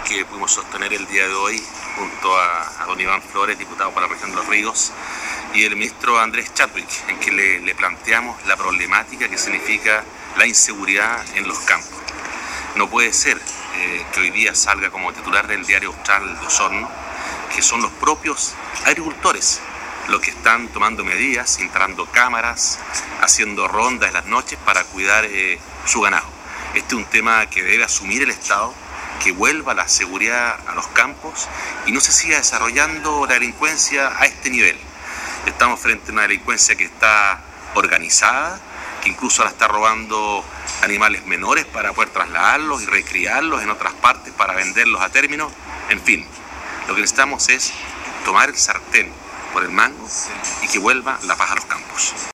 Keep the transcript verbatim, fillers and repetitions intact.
que pudimos sostener el día de hoy junto a, a don Iván Flores, diputado por la región de Los Ríos, y el ministro Andrés Chadwick, en que le, le planteamos la problemática que significa la inseguridad en los campos. No puede ser eh, que hoy día salga como titular del diario Austral de Osorno que son los propios agricultores los que están tomando medidas, instalando cámaras, haciendo rondas en las noches para cuidar eh, su ganado. Este es un tema que debe asumir el Estado, que vuelva la seguridad a los campos y no se siga desarrollando la delincuencia a este nivel. Estamos frente a una delincuencia que está organizada, que incluso ahora está robando animales menores para poder trasladarlos y recriarlos en otras partes para venderlos a término. En fin, lo que necesitamos es tomar el sartén por el mango y que vuelva la paz a los campos.